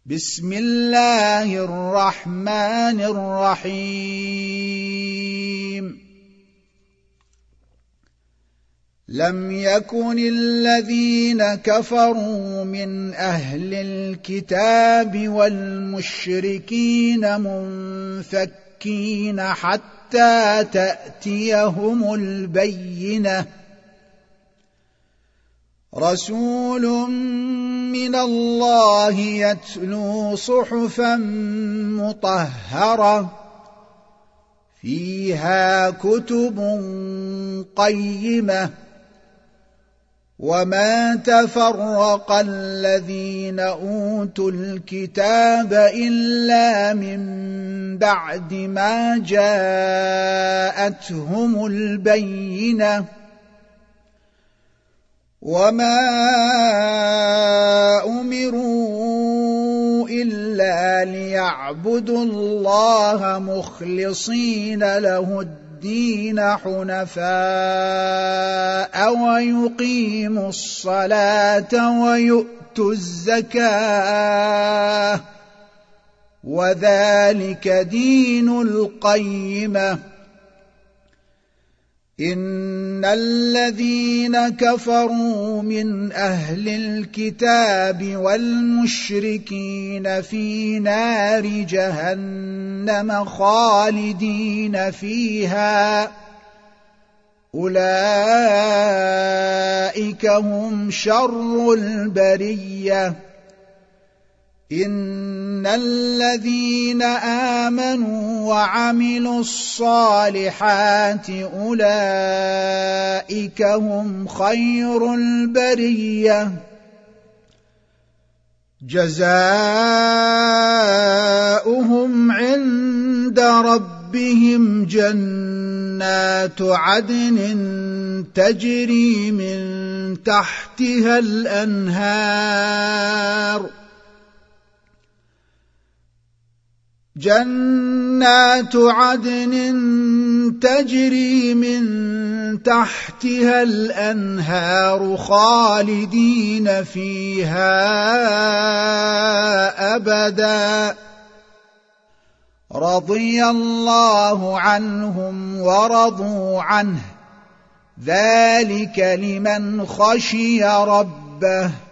بسم الله الرحمن الرحيم لم يكن الذين كفروا من أهل الكتاب والمشركين منفكين حتى تأتيهم البينة رسول من الله يتلو صحفا مطهرة فيها كتب قيمة وما تفرق الذين أوتوا الكتاب إلا من بعد ما جاءتهم البينة وما أمروا إلا ليعبدوا الله مخلصين له الدين حنفاء ويقيموا الصلاة ويؤتوا الزكاة وذلك دين القيمة إن الذين كفروا من أهل الكتاب والمشركين في نار جهنم خالدين فيها أولئك هم شر البرية إن الذين آمنوا وعملوا الصالحات أولئك هم خير البرية جزاؤهم عند ربهم جنات عدن تجري من تحتها الأنهار جنات عدن تجري من تحتها الأنهار خالدين فيها أبدا رضي الله عنهم ورضوا عنه ذلك لمن خشي ربه